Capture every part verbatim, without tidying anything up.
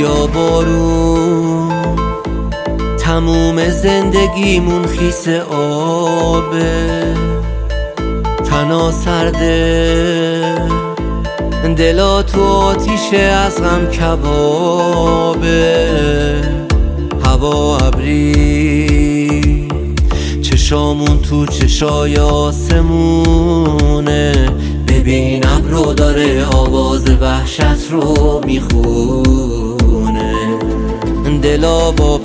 نیا بارون تموم زندگیمون خیس آبه، تنا سرده دلا تو آتیشه از غم کبابه، هوا ابری چشامون تو چشای آسمونه، ببین ابرو داره آواز وحشت رو میخونه، دلا با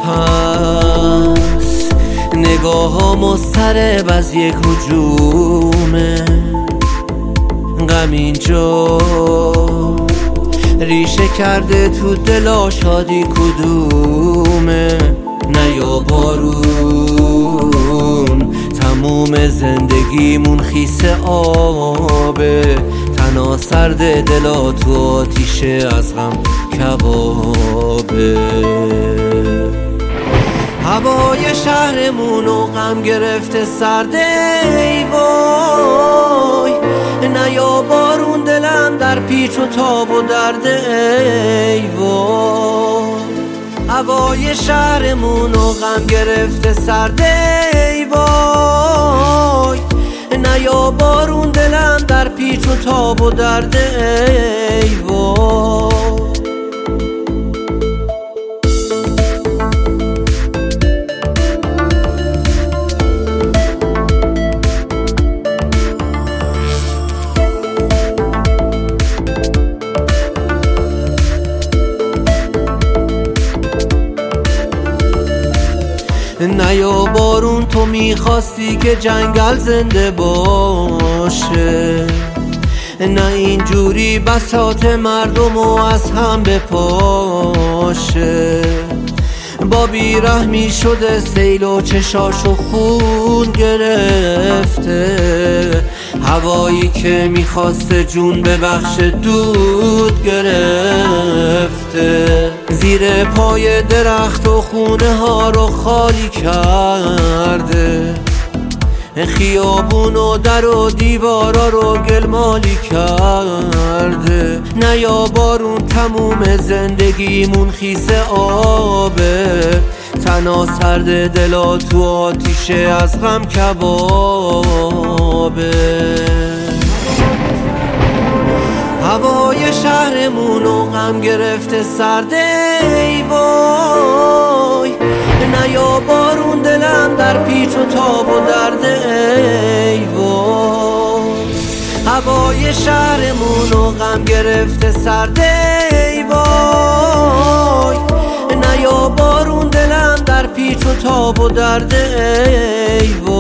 پس نگاه ها مضطرب از یک هجومه، غم اینجا ریشه کرده تو دلا شادی کدومه، نیا بارون تموم زندگیمون خیس آبه، تنا سرد دلا تو آتیشه از غم کبابه. هوای شهرمونو غم گرفته سرده ای وای، نیا بارون دلم در پیچ و تاب و درده ای وای، هوای شهرمونو غم گرفته سرده ای وای، نیا بارون دلم در پیچ و تاب و درده ای وای. نیا بارون تو میخواستی که جنگل زنده باشه، نه اینجوری بساط مردمو از هم بپاشه، با بیرحمی شده سیل و چشاشو خون گرفته، هوایی که میخواسته جون ببخشه دود گرفته، زیر پای درخت و خونه ها رو خالی کرده، خیابون و در و دیوارا رو گلمالی کرده، نیا بارون تموم زندگیمون خیس آبه، تنا سرد دلا تو آتیشه از غم کبابه، هوای شهرمونو غم گرفته سرده ای وای، نیا بارون دلم در پیچ و تاب و درده ای وای، هوای شهرمونو غم گرفته سرده ای وای، نیا بارون دلم در پیچ و تاب و درده ای وای.